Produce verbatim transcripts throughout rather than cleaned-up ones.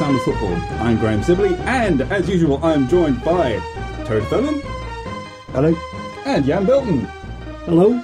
Sound of Football. I'm Graham Sibley, and as usual, I'm joined by Terry Fellon. Hello. And Jan Belton. Hello.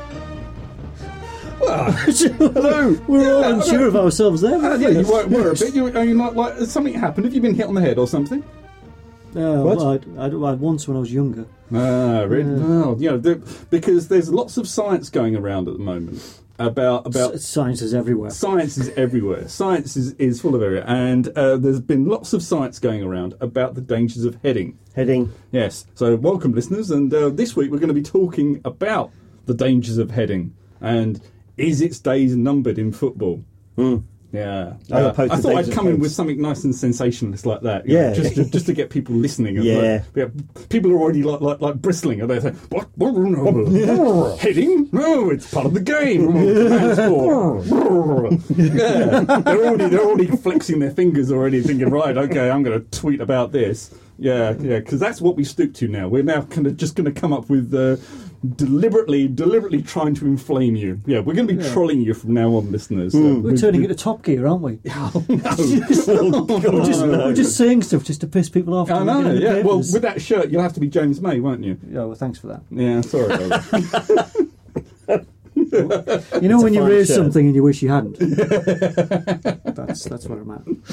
Well, hello. We're yeah, all unsure of ourselves there. Uh, yeah, you were, were a bit. You, are you not like something happened? Have you been hit on the head or something? Uh, What? well, I, I, I, once when I was younger. Ah, really? Yeah. Well, you know, there- because there's lots of science going around at the moment about about S- science is everywhere. Science is everywhere. Science is, is full of area. And uh, there's been lots of science going around about the dangers of heading. Heading. Yes. So welcome, listeners. And uh, this week we're going to be talking about the dangers of heading. And is its days numbered in football? Mm. Yeah. As Uh, opposed I to thought days I'd of come in heads. with something nice and sensationalist like that. you Yeah. know, just, to, just to get people listening. And Yeah. Like, yeah. People are already like like, like bristling. And they're saying, what? What? No. Heading? No, it's part of the game. Command sport. Yeah. They're already, they're already flexing their fingers already, thinking, right, okay, I'm going to tweet about this. Yeah, yeah, because that's what we stoop to now. We're now kind of just going to come up with uh, deliberately, deliberately trying to inflame you. Yeah, we're going to be Yeah. trolling you from now on, listeners. Mm. Uh, We're we- turning we- it to Top Gear, aren't we? Oh, no. we're, just, no. we're just saying stuff just to piss people off. I to know, get in the yeah. Well, papers. with that shirt, you'll have to be James May, won't you? Yeah, well, thanks for that. Yeah, sorry about that. You know when you fine raise shirt. something and you wish you hadn't? that's that's what I'm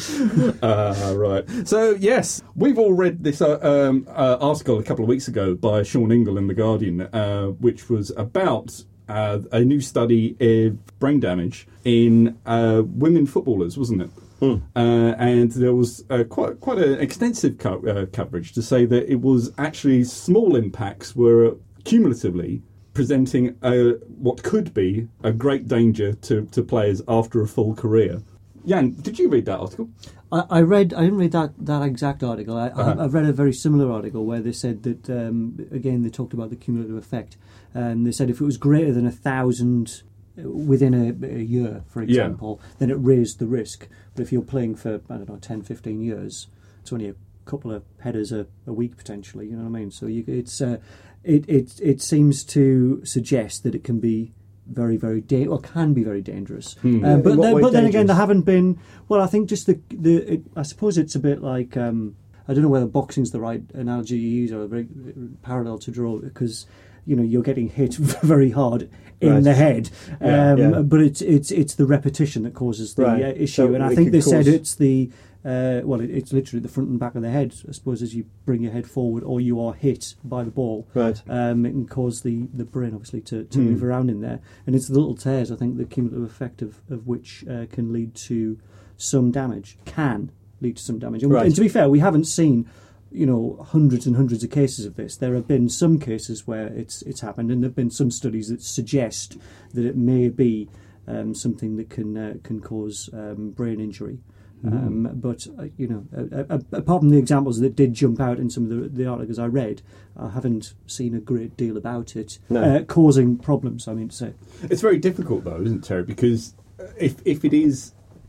at. Uh, right. So, yes, we've all read this uh, um, uh, article a couple of weeks ago by Sean Ingle in The Guardian, uh, which was about uh, a new study of brain damage in uh, women footballers, wasn't it? Hmm. Uh, and there was uh, quite quite an extensive co- uh, coverage to say that it was actually small impacts were cumulatively presenting a, what could be a great danger to, to players after a full career. Jan, did you read that article? I, I read. I didn't read that, that exact article. I, Uh-huh. I, I've read a very similar article where they said that um, again they talked about the cumulative effect, and they said if it was greater than a thousand within a, a year, for example, then it raised the risk. But if you're playing for I don't know ten, fifteen years, it's only a couple of headers a, a week potentially. You know what I mean? So you, it's uh, it it it seems to suggest that it can be very, very da- or can be very dangerous. Hmm. Uh, but In what then, way but then again, dangerous? there haven't been. Well, I think just the the. It, I suppose it's a bit like um, I don't know whether boxing's the right analogy you use or a very parallel to draw because you know you're getting hit very hard in Right. the head, Yeah, um, yeah. but it's it's it's the repetition that causes the Right. uh, issue, So and I it think could they said cause- it's the. Uh, well, it, it's literally the front and back of the head. I suppose as you bring your head forward, or you are hit by the ball, Right. um, it can cause the, the brain obviously to, to Hmm. move around in there, and it's the little tears. I think the cumulative effect of, of which uh, can lead to some damage. Can lead to some damage. And, Right. and to be fair, we haven't seen you know hundreds and hundreds of cases of this. There have been some cases where it's it's happened, and there have been some studies that suggest that it may be um, something that can uh, can cause um, brain injury. Um, but uh, you know, uh, uh, apart from the examples that did jump out in some of the, the articles I read, I haven't seen a great deal about it No. uh, causing problems. I mean to say, It's very difficult, though, isn't it, Terry? Because if if it is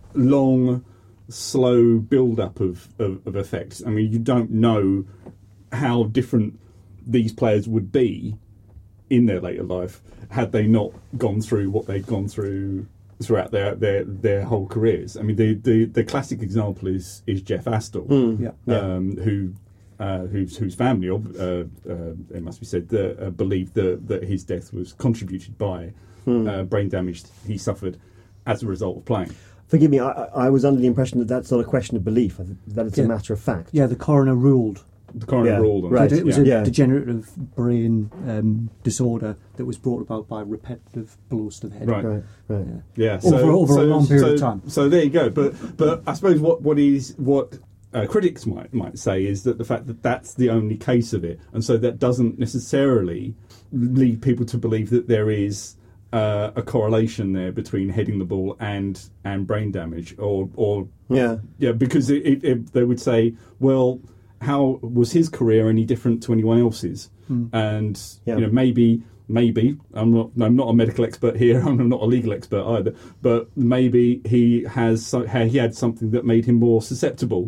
long, slow build-up of, of, of effects, I mean, you don't know how different these players would be in their later life had they not gone through what they've gone through throughout their, their, their whole careers. I mean, the, the, the classic example is is Jeff Astle, Mm. yeah, Yeah. um, who uh, whose whose family, uh, uh, it must be said, uh, uh, believed that that his death was contributed by Hmm. uh, brain damage he suffered as a result of playing. Forgive me, I, I was under the impression that that's not a question of belief, that it's Yeah. a matter of fact. yeah. The coroner ruled The coroner Yeah, ruled on right. that it was yeah. a Yeah. degenerative brain um, disorder that was brought about by repetitive blows to the head. Right. Right, right. Yeah. Yeah, Over- over a long period so, of time. So there you go. But but I suppose what what is what uh, critics might might say is that the fact that that's the only case of it, and so that doesn't necessarily lead people to believe that there is uh, a correlation there between heading the ball and and brain damage, or or Yeah. yeah, because it, it, it, they would say, well, how was his career any different to anyone else's? Hmm. And Yeah. you know, maybe, maybe I'm not, I'm not a medical expert here. I'm not a legal expert either. But maybe he has, so, he had something that made him more susceptible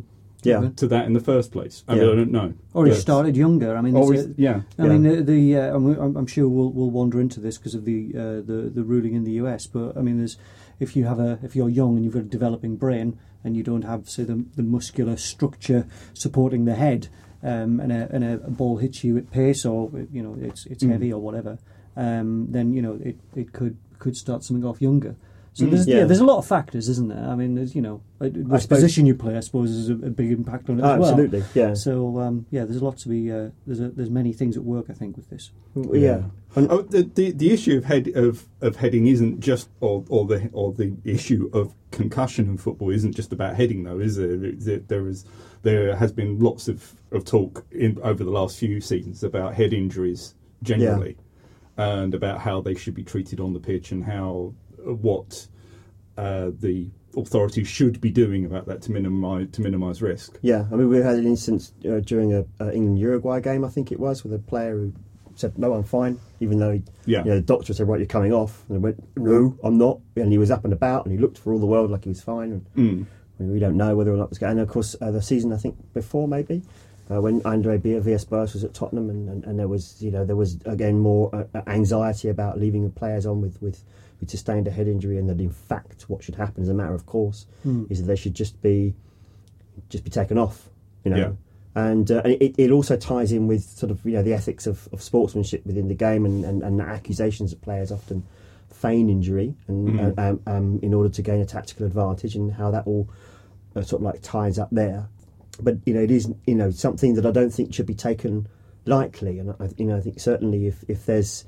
yeah. to that in the first place. I, yeah. mean, I don't know. Or he started younger. I mean, or a, yeah. I yeah. mean, the, the uh, I'm, I'm sure we'll we'll wander into this because of the, uh, the the ruling in the U S. But I mean, there's if you have a if you're young and you've got a developing brain and you don't have say the, the muscular structure supporting the head, um, and a and a ball hits you at pace, or you know it's it's mm. heavy or whatever, um, then you know it, it could could start something off younger. So mm, there's, yeah. yeah, there's a lot of factors, isn't there? I mean, there's you know, which suppose, position you play, I suppose, is a, a big impact on it oh, as well. Absolutely, yeah. So um, yeah, there's a lot to be. Uh, there's a, there's many things at work, I think, with this. Yeah. yeah. Oh, the, the the issue of head of, of heading isn't just, or or the or the issue of concussion in football isn't just about heading, though, is there? There is there has been lots of, of talk in over the last few seasons about head injuries generally, yeah. and about how they should be treated on the pitch and how what uh, the authorities should be doing about that to minimise to minimise risk. Yeah, I mean, we had an instance uh, during a uh, England Uruguay game, I think it was, with a player who said, "No, I'm fine," even though he, yeah. you know, the doctor said, "Right, you're coming off," and he went, "No, I'm not," and he was up and about and he looked for all the world like he was fine. And mm. I mean, we don't know whether or not it was going. And of course, uh, the season I think before maybe. Uh, when Andre Villas-Boas was at Tottenham, and, and, and there was, you know, there was again more uh, anxiety about leaving the players on with, with, with sustained a head injury, and that in fact what should happen as a matter of course mm. is that they should just be just be taken off, you know. Yeah. And, uh, and it, it also ties in with sort of, you know, the ethics of, of sportsmanship within the game, and, and, and accusations that players often feign injury and mm. uh, um, um, in order to gain a tactical advantage, and how that all uh, sort of like ties up there. But you know, it is you know something that I don't think should be taken lightly, and I, you know I think certainly if, if there's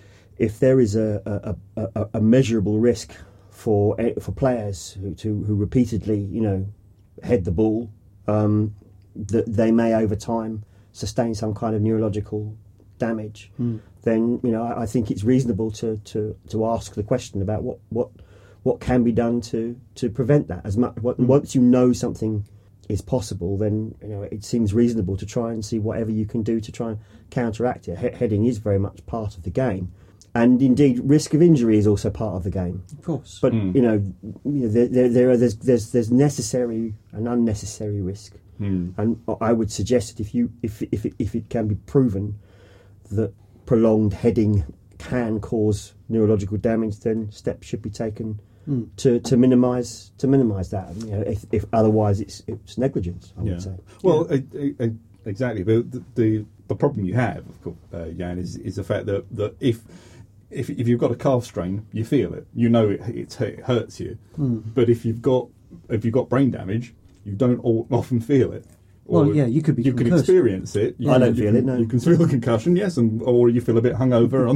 if there is a a, a, a measurable risk for for players who to, who repeatedly you know head the ball, um, that they may over time sustain some kind of neurological damage, mm. then you know I, I think it's reasonable to, to, to ask the question about what, what what can be done to, to prevent that. As much what, mm. once you know something is possible, then you know it seems reasonable to try and see whatever you can do to try and counteract it. He- heading is very much part of the game, and indeed risk of injury is also part of the game. Of course, but mm. you know, you know there, there, there are there's, there's there's necessary and unnecessary risk, mm. and I would suggest that if you if if it, if it can be proven that prolonged heading can cause neurological damage, then steps should be taken Mm. to to minimise to minimise that. You know, if, if otherwise it's it's negligence, I yeah. would say. Well, yeah. uh, uh, exactly. But the, the the problem you have, of course, uh, Jan, is is the fact that, that if if if you've got a calf strain, you feel it. You know it it, it hurts you. Mm. But if you've got if you've got brain damage, you don't all, often feel it. Well, yeah, you could be. You concussed. can experience it. You, I don't you, feel it. No, you can feel a concussion, yes, and or you feel a bit hungover.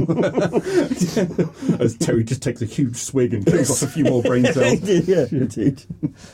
On as Terry just takes a huge swig and kills off a few more brain cells. Yeah, indeed.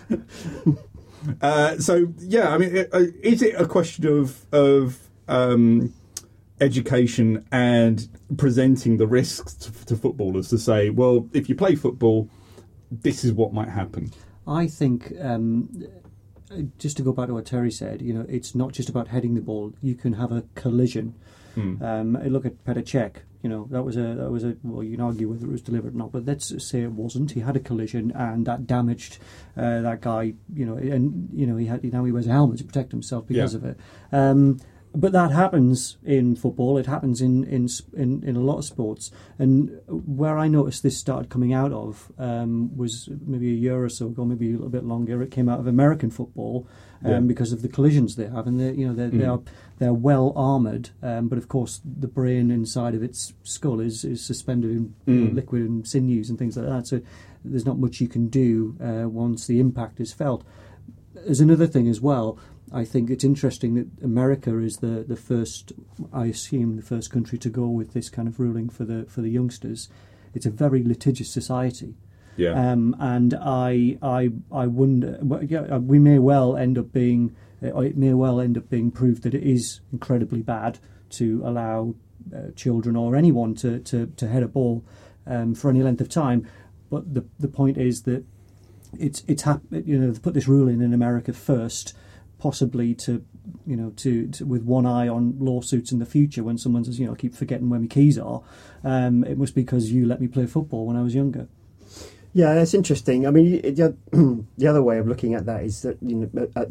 uh, so yeah, I mean, is it a question of of um, education and presenting the risks to, to footballers to say, well, if you play football, this is what might happen? I think. Um, Just to go back to what Terry said, you know, it's not just about heading the ball. You can have a collision. Mm. Um, look at Petr Cech. You know, that was a that was a. Well, you can argue whether it was deliberate or not, but let's say it wasn't. He had a collision, and that damaged uh, that guy. You know, and you know he had now he wears a helmet to protect himself because yeah. of it. Um, But that happens in football. It happens in, in in in a lot of sports. And where I noticed this started coming out of um, was maybe a year or so ago, maybe a little bit longer. It came out of American football um, yeah. because of the collisions they have, and they you know they're, mm. they are they're well armoured. Um, but of course, the brain inside of its skull is is suspended in mm. you know, liquid and sinews and things like that. So there's not much you can do uh, once the impact is felt. There's another thing as well. I think it's interesting that America is the, the first, I assume, the first country to go with this kind of ruling for the for the youngsters. It's a very litigious society, yeah. Um, and I I I wonder. Well, yeah, we may well end up being. It may well end up being proved that it is incredibly bad to allow uh, children or anyone to, to, to head a ball um, for any length of time. But the the point is that it's it's hap- you know they put this rule in in America first. Possibly to, you know, to, to with one eye on lawsuits in the future when someone says, you know, I keep forgetting where my keys are. Um, it must be because you let me play football when I was younger. Yeah, that's interesting. I mean, the, the other way of looking at that is that you know at that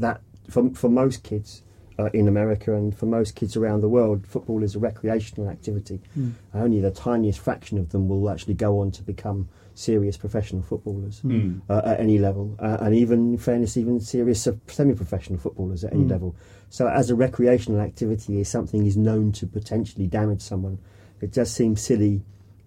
for for most kids uh, in America and for most kids around the world, football is a recreational activity. Mm. Only the tiniest fraction of them will actually go on to become serious professional footballers mm. uh, at any level, uh, and even, in fairness, even serious semi-professional footballers at any mm. level. So as a recreational activity, if something is known to potentially damage someone, it just seems silly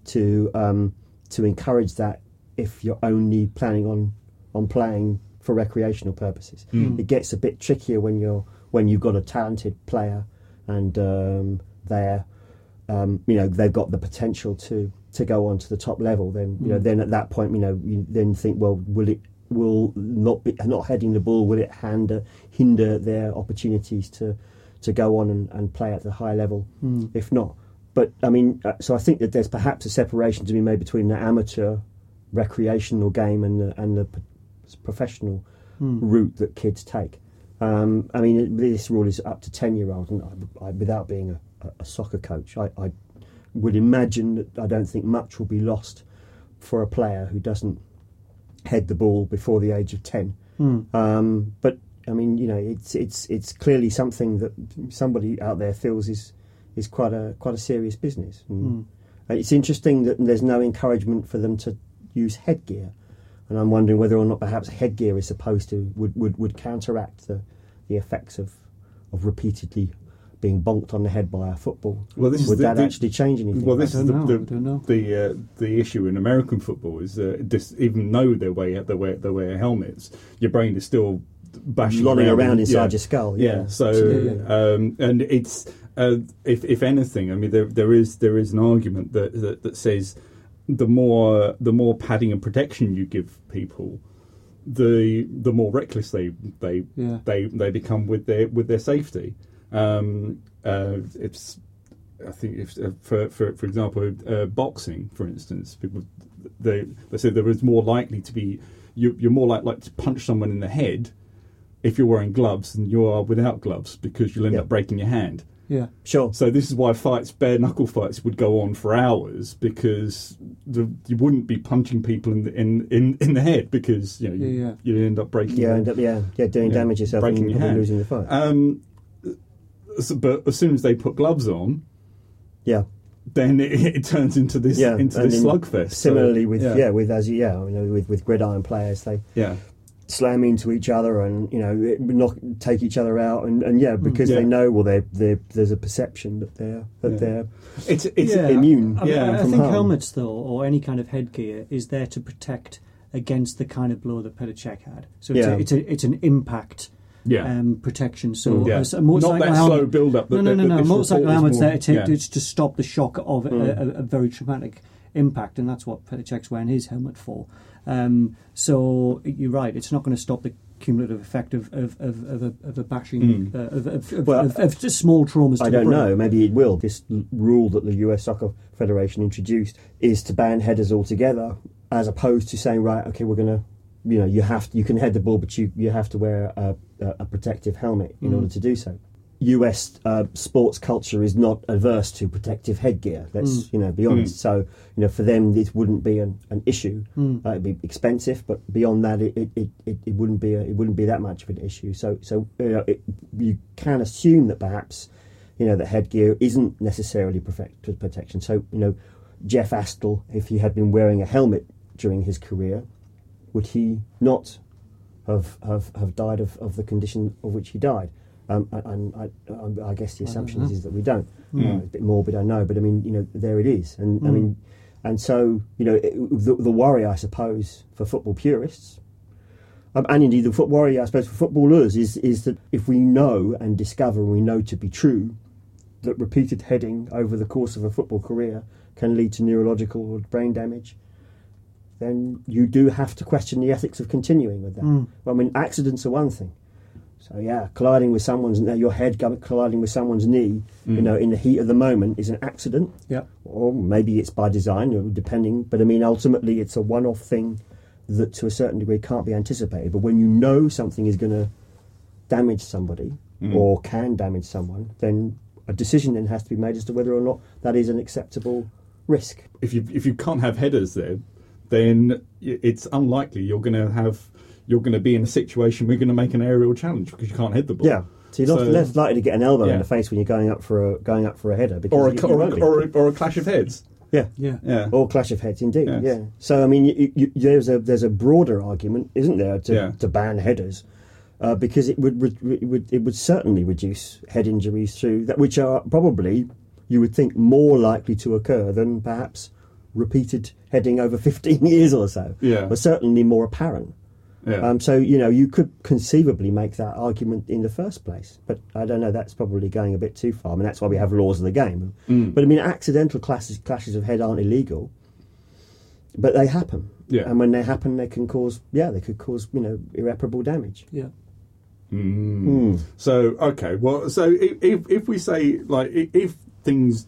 to um, to encourage that if you're only planning on, on playing for recreational purposes. Mm. It gets a bit trickier when you're when you've got a talented player and um, they're um, you know they've got the potential to. to go on to the top level, then you know, mm. then at that point, you know, you then think, well, will it will not be not heading the ball? Will it hinder hinder their opportunities to to go on and, and play at the high level? Mm. If not, but I mean, uh, so I think that there's perhaps a separation to be made between the amateur recreational game and the and the p- professional mm. route that kids take. Um, I mean, it, this rule is up to ten year olds, and I, I, without being a, a soccer coach, I. I would imagine that I don't think much will be lost for a player who doesn't head the ball before the age of ten. Mm. Um, but I mean, you know, it's it's it's clearly something that somebody out there feels is is quite a quite a serious business. And mm. It's interesting that there's no encouragement for them to use headgear, and I'm wondering whether or not perhaps headgear is supposed to would, would, would counteract the the effects of of repeatedly being bonked on the head by a football. Well, this would is the, that the, actually change anything? Well, this I is the know, the, I don't know. the, uh, the issue in American football is uh, this, even though they wear they wear they wear helmets, your brain is still bashing lolling around, around inside yeah. your skull. Yeah, yeah. so um, and it's uh, if if anything, I mean, there there is there is an argument that that, that says the more the more padding and protection you give people, the the more reckless they they yeah. they, they become with their with their safety. Um, uh, it's, I think, if, uh, for for for example, uh, boxing, for instance, people they they say there is more likely to be you, you're more likely to punch someone in the head if you're wearing gloves than you are without gloves, because you'll end yeah. up breaking your hand. Yeah, sure. So this is why fights, bare knuckle fights, would go on for hours, because the, you wouldn't be punching people in the in, in, in the head, because you know you yeah, yeah. you end up breaking. Yeah, your, end up yeah yeah doing yeah, damage yourself breaking and your hand. losing the fight. Um, so, but as soon as they put gloves on, yeah, then it, it turns into this yeah, into this in, slugfest. Similarly, so, with yeah. yeah, with as you, yeah, you know, with with gridiron players, they yeah. slam into each other and you know knock take each other out and, and yeah because yeah. they know well they they there's a perception that they're that yeah. they're it's it's yeah. immune. I, I, yeah, I, I from think harm. helmets though, or any kind of headgear, is there to protect against the kind of blow that Petr Cech had. So it's, Yeah. a, it's a it's an impact. Yeah. Um, protection. So Yeah. a, a motorcycle Not that helmet, slow build-up. No, that- no, no, that no. this Motorcycle report is helmet's more- there to, yeah. to, to stop the shock of a, a, a very traumatic impact, and that's what Petr Cech's wearing his helmet for. Um, so you're right; it's not going to stop the cumulative effect of of, of, of, a, of a bashing Mm. uh, of, of, of, Well, of, of just small traumas. To I the don't brain. know. Maybe it will. This l- rule that the U S Soccer Federation introduced is to ban headers altogether, as opposed to saying, right, okay, we're going to, you know, you have to, you can head the ball, but you, you have to wear a, a, a protective helmet in Mm. order to do so. U S uh, sports culture is not averse to protective headgear. Let's Mm. you know be honest. Mm. So you know for them it wouldn't be an, an issue. Mm. Uh, it'd be expensive, but beyond that it, it, it, it wouldn't be a, it wouldn't be that much of an issue. So so you know it, you can assume that perhaps you know that headgear isn't necessarily perfect protection. So you know Jeff Astle, if he had been wearing a helmet during his career, would he not have have, have died of, of the condition of which he died? Um, and I, I, I guess the assumption is, is that we don't. Mm. Uh, it's a bit morbid, I know, but I mean, you know, there it is. And Mm. I mean, and so you know, it, the, the worry, I suppose, for football purists, um, and indeed the foot worry, I suppose, for footballers, is is that if we know and discover, and we know to be true, that repeated heading over the course of a football career can lead to neurological or brain damage, then you do have to question the ethics of continuing with that. Mm. Well, I mean, accidents are one thing. So yeah, colliding with someone's your head colliding with someone's knee, Mm. you know, in the heat of the moment is an accident. Yeah. Or maybe it's by design, or depending. But I mean, ultimately, it's a one-off thing that, to a certain degree, can't be anticipated. But when you know something is going to damage somebody Mm. or can damage someone, then a decision then has to be made as to whether or not that is an acceptable risk. If you if you can't have headers there, then it's unlikely you're going to have you're going to be in a situation where you're going to make an aerial challenge because you can't hit the ball. Yeah. So you're not So- less likely to get an elbow Yeah. in the face when you're going up for a going up for a header, because Or a, you, cl- you or, won't a, be. or, a, or a clash of heads. yeah. Yeah. Yeah. Or clash of heads, indeed. Yes. Yeah. So I mean, you, you, there's a there's a broader argument, isn't there, to, Yeah. to ban headers, uh, because it would, re- it would it would certainly reduce head injuries through that, which are probably, you would think, more likely to occur than perhaps repeated heading over fifteen years or so. Yeah. But certainly more apparent. Yeah. Um, so, you know, you could conceivably make that argument in the first place. But I don't know, that's probably going a bit too far. I mean, that's why we have laws of the game. Mm. But, I mean, accidental clashes, clashes of head aren't illegal, but they happen. Yeah. And when they happen, they can cause, yeah, they could cause, you know, irreparable damage. Yeah. Mm. Mm. So okay, well, so if if, if we say like i- if things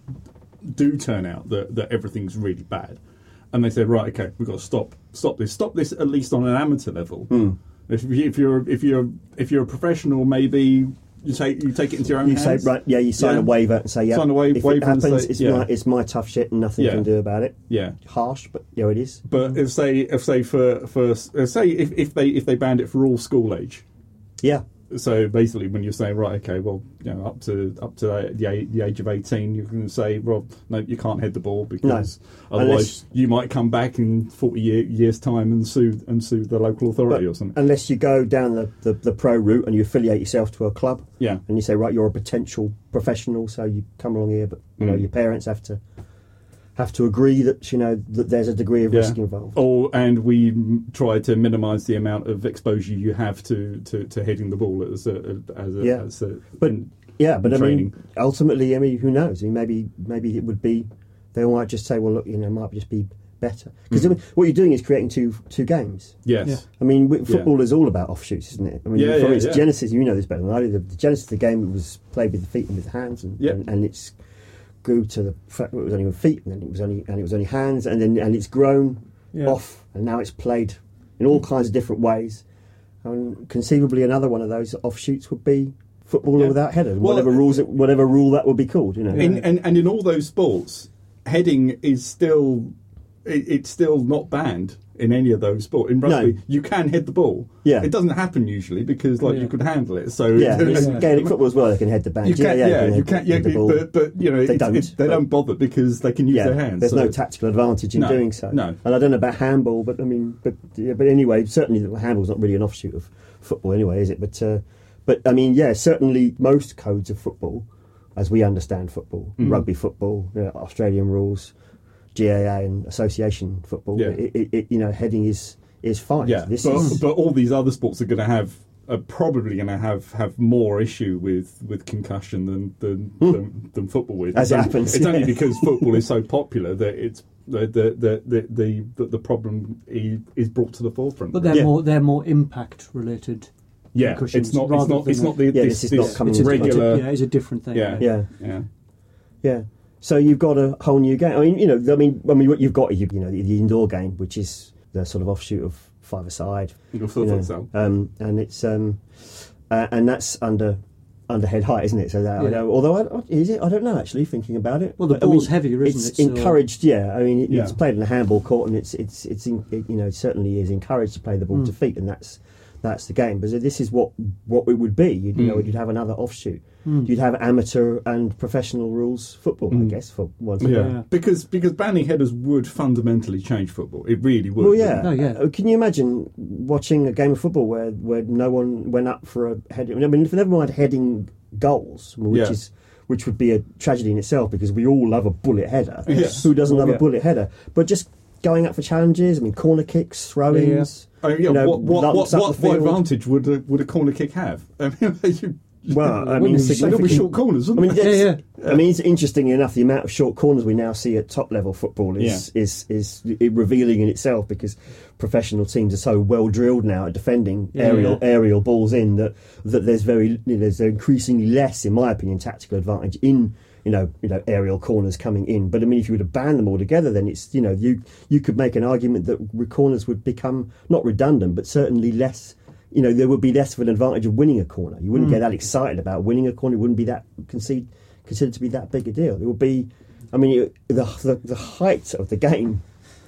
do turn out that, that everything's really bad, and they say right, okay, we've got to stop stop this, stop this at least on an amateur level. Mm. If, you, if you're if you're if you're a professional, maybe you take you take it into your own You hands. say, right, yeah, you sign Yeah. a waiver and say, yeah, Sign a wa- if waiver it and happens, say- it's, yeah. my, it's my tough shit and nothing Yeah. you can do about it. Yeah. Harsh, but yeah, it is. But if say if say for for uh, say if, if they if they banned it for all school age. Yeah. So basically, when you're saying right, okay, well, you know, up to up to the, a- the age of eighteen, you can say, well, no, you can't head the ball because No. otherwise Unless- you might come back in forty year, years' time and sue and sue the local authority But or something. unless you go down the, the, the pro route and you affiliate yourself to a club, Yeah, and you say, right, you're a potential professional, so you come along here, but you know Mm. your parents have to have to agree that you know that there's a degree of yeah. risk involved. Or and we m- try to minimise the amount of exposure you have to, to, to heading the ball as a as a, Yeah. as a But in- yeah, but I training. mean, ultimately, I mean, who knows? I mean, maybe maybe it would be they might just say, well, look, you know, it might just be better because Mm. I mean, what you're doing is creating two two games. yes, Yeah. I mean, w- Yeah. football is all about offshoots, isn't it? I mean, Yeah, from yeah, its yeah. genesis, you know this better than I do. The, the genesis of the game was played with the feet and with the hands, and Yeah. and, and it's grew to the fact that it was only with feet, and then it was only and it was only hands, and then and it's grown Yeah. off, and now it's played in all kinds of different ways. And conceivably, another one of those offshoots would be football Yeah. without headers, Well, whatever rules, it, whatever rule that would be called. You know, in, and and in all those sports, heading is still it, it's still not banned in any of those sports. In rugby, No. you can hit the ball. Yeah. It doesn't happen usually because like Yeah. you could handle it. So yeah, it's Yeah. Gaelic football as well. They can head the band. You can, yeah, yeah, they you can can, yeah, head the ball. but, but you know, They it's- don't, it's- they but- don't bother because they can use yeah, their hands. there's so- no tactical advantage in No, doing so. no. And I don't know about handball, but I mean, but yeah, but anyway, certainly the handball's not really an offshoot of football, anyway, is it? But uh, but I mean, yeah, certainly most codes of football, as we understand football, Mm. rugby football, you know, Australian rules, G A A, and association football, Yeah. it, it, it, you know, heading is is fine. Yeah, this but, is but all these other sports are going to have are probably going to have, have more issue with, with concussion than than, than than football with. As it It's- happens, it's only yeah. because football is so popular that it's the the the the the, the, the problem is, is brought to the forefront. But they're Yeah. more they're more impact related. yeah, concussions it's not it's rather not it's than not the Yeah, this, this is not this coming It's a, regular. it's a, yeah, it's a different thing. Yeah. yeah. yeah. Yeah. So you've got a whole new game. I mean, you know, I mean, I mean, what you've got is you, you know the, the indoor game, which is the sort of offshoot of five-a-side, Your you foot know, futsal. um, and it's um, uh, and that's under under head height, isn't it? So that I Yeah. know, although I, is it? I don't know actually. Thinking about it, Well, the But, I mean, ball's heavier, isn't it's it? So- encouraged. Yeah, I mean, it, Yeah. it's played in a handball court, and it's it's it's in, it, you know it certainly is encouraged to play the ball Mm. to feet, and that's that's the game. But this is what what it would be. You'd, you know, Mm. you'd have another offshoot. Mm. You'd have amateur and professional rules football, I Mm. guess, for one. Yeah. Yeah. because because banning headers would fundamentally change football. It really would. Well, yeah. Oh, yeah. Uh, Can you imagine watching a game of football where, where no one went up for a heading? I mean, if never mind heading goals, which Yeah. is which would be a tragedy in itself because we all love a bullet header. Yes. Who doesn't Well, love yeah. a bullet header? But just going up for challenges. I mean, corner kicks, throw-ins. I mean, yeah, you know, what what what, lumps up what, the what field. advantage would a, would a corner kick have? I mean, you, Well, I Wouldn't mean, it be they'd all be significant- short corners, I wouldn't mean, they? Yeah, that's- I mean, it's interesting enough. The amount of short corners we now see at top level football is is is revealing in itself because professional teams are so well drilled now at defending Yeah, aerial yeah. aerial balls in that that there's very you know, there's increasingly less, in my opinion, tactical advantage in you know you know aerial corners coming in. But I mean, if you were to ban them all together, then it's you know you you could make an argument that corners would become not redundant, but certainly less. You know, there would be less of an advantage of winning a corner. You wouldn't Mm. get that excited about winning a corner. It wouldn't be that concede, considered to be that big a deal. It would be, I mean, you, the, the the height of the game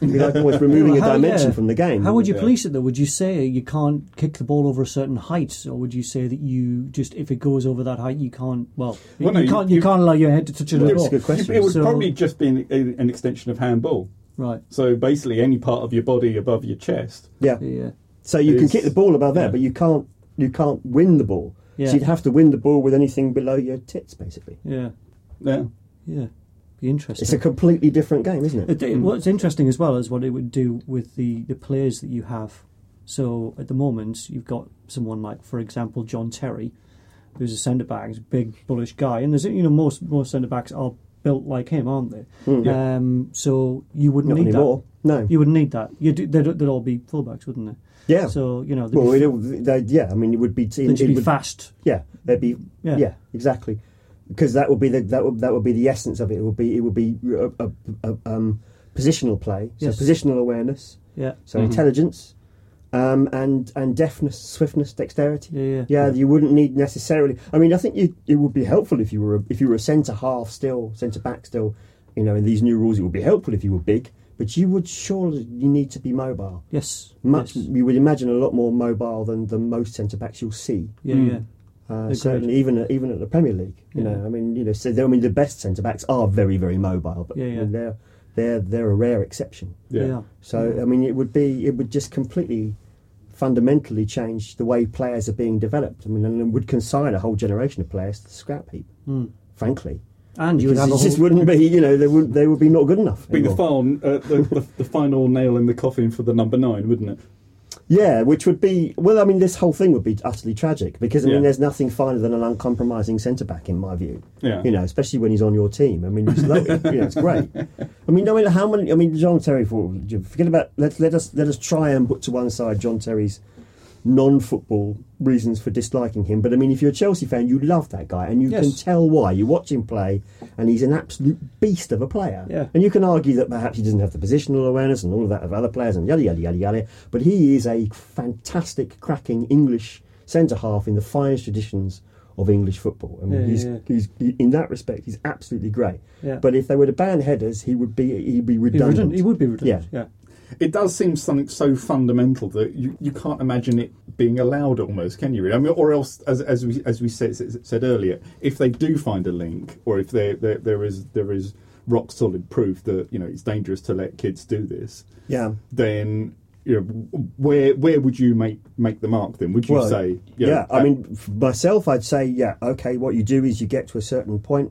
It'd be like almost removing How- a dimension yeah. from the game. How would you Yeah. police it though? Would you say you can't kick the ball over a certain height, or would you say that you just if it goes over that height you can't? Well, Well, you, no, you you- can't. You, you- can't allow your head to touch it Well, at it's all. a good question. It would So- probably just be an, a- an extension of handball. Right. So basically, any part of your body above your chest. Yeah. Yeah. So you can is- kick the ball above there, yeah. but you can't you can't win the ball. Yeah. So you'd have to win the ball with anything below your tits, basically. Yeah. Yeah. Yeah. Be interesting. It's a completely different game, isn't it? It- it- What's interesting as well is what it would do with the, the players that you have. So at the moment, you've got someone like, for example, John Terry, who's a centre back, he's a big, bullish guy, and there's you know most most centre backs are built like him, aren't they? Mm. Um, so you wouldn't Not need anymore. that. No. You wouldn't need that. You'd, they'd, they'd all be fullbacks, wouldn't they? Yeah. So you know, they'd, Well, be, it, they, yeah. I mean, it would be. It, they'd just it be would, fast. Yeah, they'd be. Yeah. Yeah, exactly. Because that would be the that would that would be the essence of it. It would be it would be a, a, a, um, positional play. So Yes. positional awareness. Yeah. So Mhm. intelligence, um, and and deftness, swiftness, dexterity. Yeah. Yeah. Yeah, you wouldn't need necessarily. I mean, I think you, it would be helpful if you were a, if you were a centre half still, centre back still. You know, in these new rules, it would be helpful if you were big, but you would surely you need to be mobile. Yes. Much Yes. you would imagine a lot more mobile than the most centre backs you'll see. Yeah. Mm. Yeah. Uh, Agreed. certainly, even at, even at the Premier League, you Yeah. know, I mean, you know, so I mean, the best centre backs are very, very mobile, but Yeah, I mean, yeah. they're they're they're a rare exception. Yeah. Yeah. So I mean, it would be it would just completely, fundamentally change the way players are being developed. I mean, and it would consign a whole generation of players to the scrap heap. Mm. Frankly, And you would because have a it just whole, wouldn't be, you know, they would they would be not good enough. Be the, anymore. final, uh, the, the, the final nail in the coffin for the number nine, wouldn't it? Yeah, which would be well. I mean, this whole thing would be utterly tragic because I mean, Yeah. there's nothing finer than an uncompromising centre back, in my view. Yeah. You know, especially when he's on your team. I mean, it's lovely. You know, it's great. I mean, no matter how many. I mean, John Terry. For forget about. Let let us let us try and put to one side John Terry's non-football reasons for disliking him. But I mean, if you're a Chelsea fan, you love that guy, and you Yes. can tell why. You watch him play, and he's an absolute beast of a player. Yeah. And you can argue that perhaps he doesn't have the positional awareness and all of that of other players, and yada yada yada yada. But he is a fantastic, cracking English centre half in the finest traditions of English football. I mean, Yeah, he's, yeah. he's he, in that respect, he's absolutely great. Yeah. But if they were to ban headers, he would be he'd be Be redundant. redundant. He would be redundant. Yeah. Yeah. It does seem something so fundamental that you, you can't imagine it being allowed almost, can you really? I mean, or else, as, as we as we said, said earlier, if they do find a link, or if there, there there is there is rock solid proof that you know it's dangerous to let kids do this, Yeah. then you know where where would you make make the mark? Then would you Well, say, you yeah, know, I uh, mean, for myself, I'd say, yeah, okay, what you do is you get to a certain point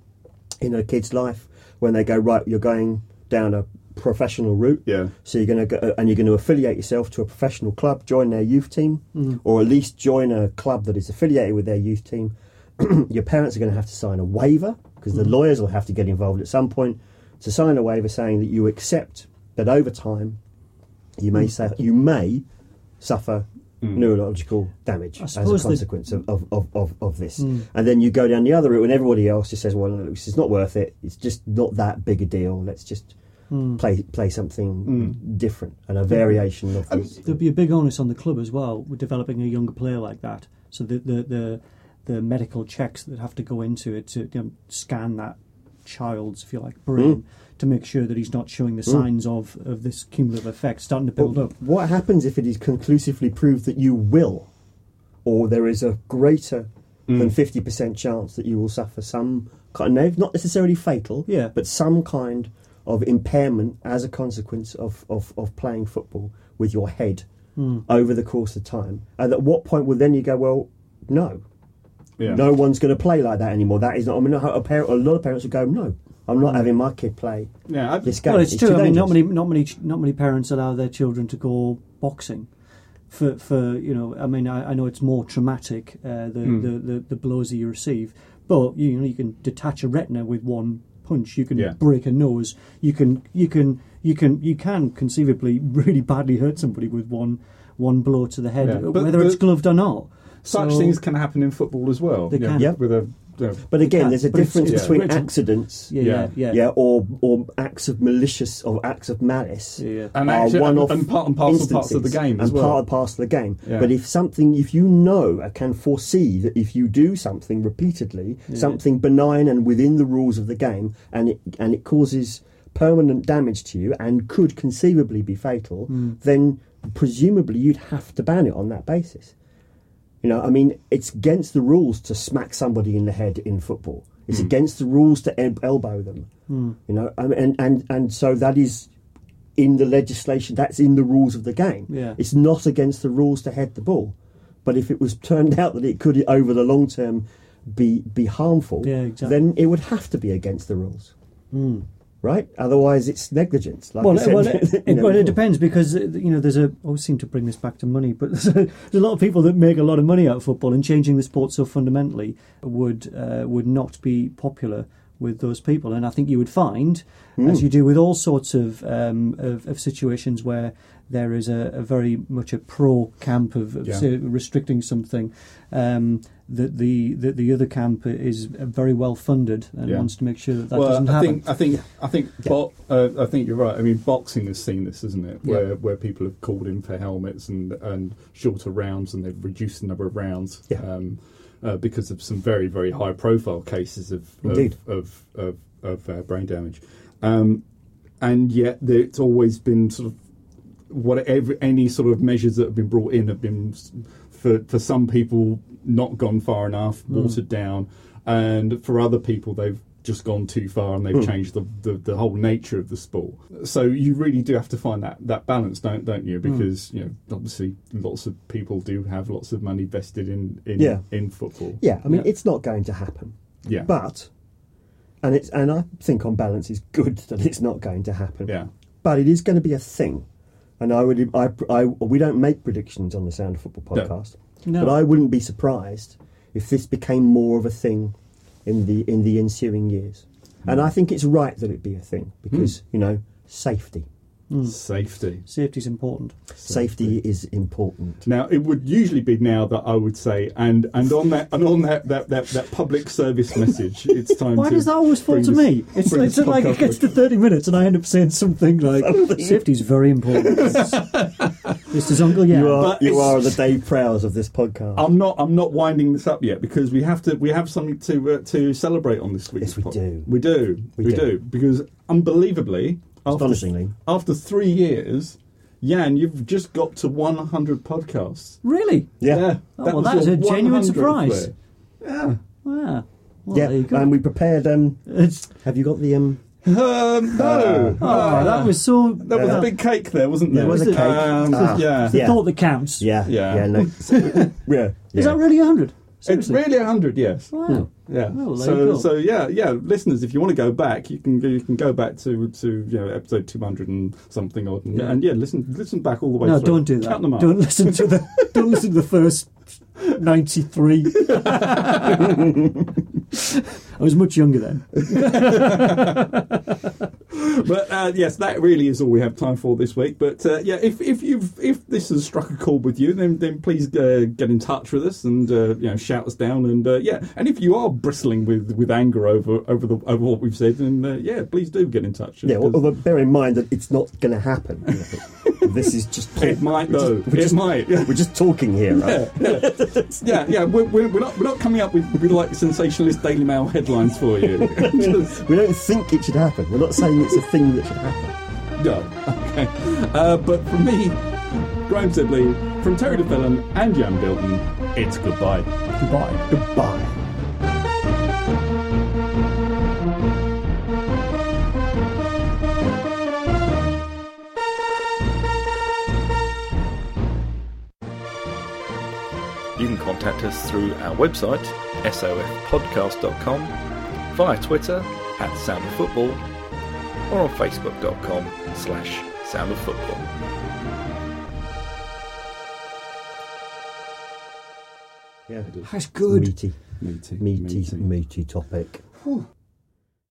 in a kid's life when they go, right, you're going down a professional route. yeah, So you're going to go, and you're going to affiliate yourself to a professional club, join their youth team, Mm. or at least join a club that is affiliated with their youth team. Your parents are going to have to sign a waiver because the lawyers will have to get involved at some point to sign a waiver saying that you accept that over time you may say you may suffer Mm. neurological damage I as a suppose the- consequence of, of, of, of, of this. Mm. And then you go down the other route and everybody else just says, well, look, this is not worth it. It's just not that big a deal. Let's just Mm. play play something Mm. different and a variation of Um, this. There'd be a big onus on the club as well with developing a younger player like that. So the the the, the medical checks that have to go into it to you know, scan that child's, if you like, brain Mm. to make sure that he's not showing the Mm. signs of, of this cumulative effect starting to build But up. what happens if it is conclusively proved that you will, or there is a greater Mm. than fifty percent chance that you will suffer some kind of, not necessarily fatal, Yeah. but some kind of impairment as a consequence of, of, of playing football with your head Mm. over the course of time. And at what point will then you go, well, no, yeah. no one's going to play like that anymore. That is not. I mean, a, parent, a lot of parents would go, no, I'm not Mm. having my kid play yeah. I, this game. Well, it's, true. too I mean, not dangerous." many, not many, not many parents allow their children to go boxing. For, for you know, I mean, I, I know it's more traumatic uh, the, Mm. the, the the blows that you receive, but you know, you can detach a retina with one punch. You can Yeah. break a nose. You can, you can, you can, you can conceivably really badly hurt somebody with one one blow to the head, Yeah. But whether the- it's gloved or not. such So- things can happen in football as well. They you know, can. Yep. with a you know, But again, can, there's a but it's- difference it's between written. accidents, Yeah, yeah, Yeah. yeah, yeah, or or acts of malicious or acts of malice. yeah, yeah. and, are actually, one-off and part and parcel parts of the instances game as and well. part and parcel of the game. Yeah. But if something, if you know, uh, can foresee that if you do something repeatedly, Yeah. something benign and within the rules of the game, and it and it causes permanent damage to you and could conceivably be fatal, mm. then presumably you'd have to ban it on that basis. You know, I mean, it's against the rules to smack somebody in the head in football. It's mm. against the rules to el- elbow them. Mm. You know, I mean, and, and and so that is in the legislation. That's in the rules of the game. Yeah. It's not against the rules to head the ball. But if it was turned out that it could, over the long term, be be harmful, yeah, exactly. then it would have to be against the rules. Mm. Right? Otherwise, it's negligence. Like well, said, well, it, you know, well, it depends because you know there's a. I always seem to bring this back to money, but there's a, there's a lot of people that make a lot of money out of football, and changing the sport so fundamentally would uh, would not be popular with those people. And I think you would find, mm. as you do with all sorts of um, of, of situations where there is a, a very much a pro camp of, of yeah. say, restricting something, um, that the that the other camp is very well funded and yeah. wants to make sure that that well, doesn't I happen. Think, I think I think yeah. bo- uh, I think you're right. I mean, boxing has seen this, isn't it? Where yeah. where people have called in for helmets and and shorter rounds, and they've reduced the number of rounds. Yeah. Um, uh, because of some very very high profile cases of Indeed. of of, of, of uh, brain damage, um, and yet there, it's always been sort of whatever any sort of measures that have been brought in have been for for some people not gone far enough, mm. watered down, and for other people they've just gone too far and they've mm. changed the, the the whole nature of the sport. So you really do have to find that that balance, don't don't you? Because mm. you know, obviously, lots of people do have lots of money vested in in, yeah. in football. Yeah, I mean, yeah. it's not going to happen. Yeah, but and it's and I think on balance, it's good that it's not going to happen. Yeah, but it is going to be a thing. And I would, I, I, we don't make predictions on the Sound of Football podcast, no. No. but I wouldn't be surprised if this became more of a thing in the in the ensuing years. Mm. And I think it's right that it be a thing because mm. you know, safety, mm. safety, safety is important. Safety is important. Now, it would usually be now that I would say, and and on that and on that that, that, that public service message, it's time. Why to does that always fall to this, me? It's, it's like it gets to thirty minutes and I end up saying something like, "Safety is very important." This is Uncle Jan. You are, you are the Dave Prowse of this podcast. I'm not. I'm not winding this up yet because we have to. We have something to uh, to celebrate on this week's Yes, we pod. do. We do. We, we do. do because unbelievably, astonishingly, after, after three years. Jan, you've just got to one hundred podcasts. Really? Yeah. yeah oh, that well, that's a genuine surprise. Yeah. Wow. Well, yeah. there you go. And we prepared. Um, have you got the? Um, um, no. Uh, oh, uh, that was so. There was uh, a big cake there, wasn't there? There was a cake. Um, ah. Yeah. It's the yeah. thought that counts. Yeah. Yeah. Yeah. No. yeah. Is that really a hundred? It's really a hundred, yes. Wow. Yeah. Well, there so, you go. so yeah, yeah. Listeners, if you want to go back, you can go, you can go back to, to you know episode two hundred and something odd, and yeah. and yeah, listen listen back all the way. No, through. don't do that. Count them up. Don't listen to the don't listen to the first ninety-three. I was much younger then. But uh, yes, that really is all we have time for this week. But uh, yeah, if if you've if this has struck a chord with you, then then please uh, get in touch with us and uh, you know shout us down. And uh, yeah, and if you are bristling with, with anger over over the over what we've said, then uh, yeah, please do get in touch. Yeah, well, well, bear in mind that it's not going to happen. You know. This is just talk. It might though. Just, it just, might. Yeah. We're just talking here, right? Yeah, yeah, yeah. yeah we're, we're, we're not we're not coming up with, with like sensationalist Daily Mail headlines for you. Just, we don't think it should happen. We're not saying it's a thing that should happen. no, okay. Uh, but from me, Graham Sibley, from Terry DeFellon and Jan Bilton, it's goodbye. Goodbye. Goodbye. You can contact us through our website, S O F podcast dot com, via Twitter at Sound of Football, or on facebook dot com slash Sound of Football. Yeah, that's good. Meaty, Meaty, meaty, meaty. meaty topic. Whew.